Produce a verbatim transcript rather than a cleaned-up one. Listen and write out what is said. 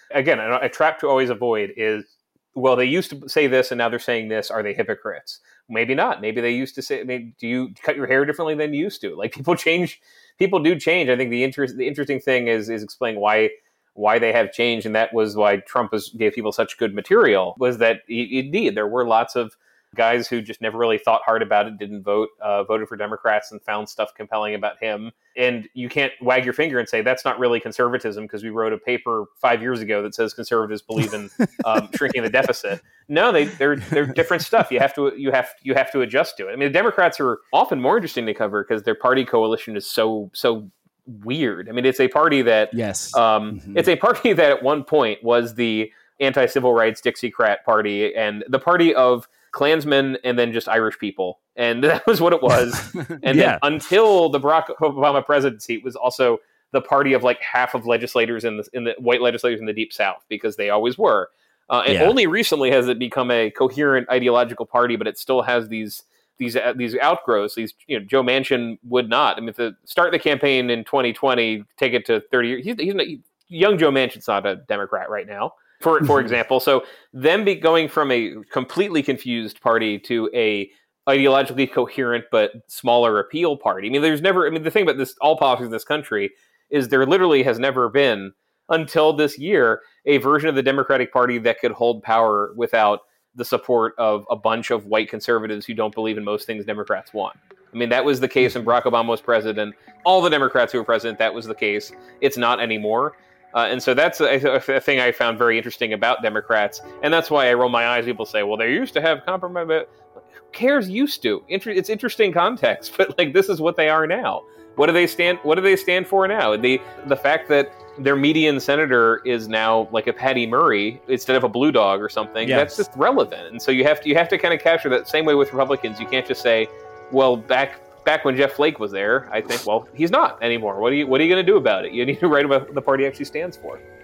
Again, a, a trap to always avoid is, well, they used to say this and now they're saying this. Are they hypocrites? Maybe not. Maybe they used to say, maybe, do you cut your hair differently than you used to? Like, people change, people do change. I think the interest, the interesting thing is, is explaining why, why they have changed. And that was why Trump was, gave people such good material, was that indeed there were lots of guys who just never really thought hard about it, didn't vote, uh, voted for Democrats and found stuff compelling about him. And you can't wag your finger and say that's not really conservatism because we wrote a paper five years ago that says conservatives believe in um, shrinking the deficit. No, they they're they're different stuff. You have to you have you have to adjust to it. I mean, the Democrats are often more interesting to cover because their party coalition is so so weird. I mean, it's a party that yes, um, mm-hmm. it's a party that at one point was the anti-civil rights Dixiecrat party and the party of Klansmen and then just Irish people. And that was what it was. And yeah. then until the Barack Obama presidency, it was also the party of like half of legislators in the, in the white legislators in the Deep South, because they always were. Uh, and yeah. only recently has it become a coherent ideological party, but it still has these these uh, these outgrowths. These, you know, Joe Manchin would not. I mean, if the start the campaign in twenty twenty, take it to thirty years. He's, he's not, young Joe Manchin's not a Democrat right now. For for example, so them be going from a completely confused party to a ideologically coherent but smaller appeal party. I mean, there's never. I mean, the thing about this, all politics in this country, is there literally has never been until this year a version of the Democratic Party that could hold power without the support of a bunch of white conservatives who don't believe in most things Democrats want. I mean, that was the case when Barack Obama was president. All the Democrats who were president, that was the case. It's not anymore. Uh, and so that's a, a thing I found very interesting about Democrats. And that's why I roll my eyes. People say, well, they used to have compromise. But who cares used to? Inter- it's interesting context. But like, this is what they are now. What do they stand What do they stand for now? The the fact that their median senator is now like a Patty Murray instead of a Blue Dog or something, yes. that's just relevant. And so you have to, you have to kind of capture that same way with Republicans. You can't just say, well, back... Back when Jeff Flake was there, I think, well, he's not anymore. What are you What are you going to do about it? You need to write about what the party actually stands for.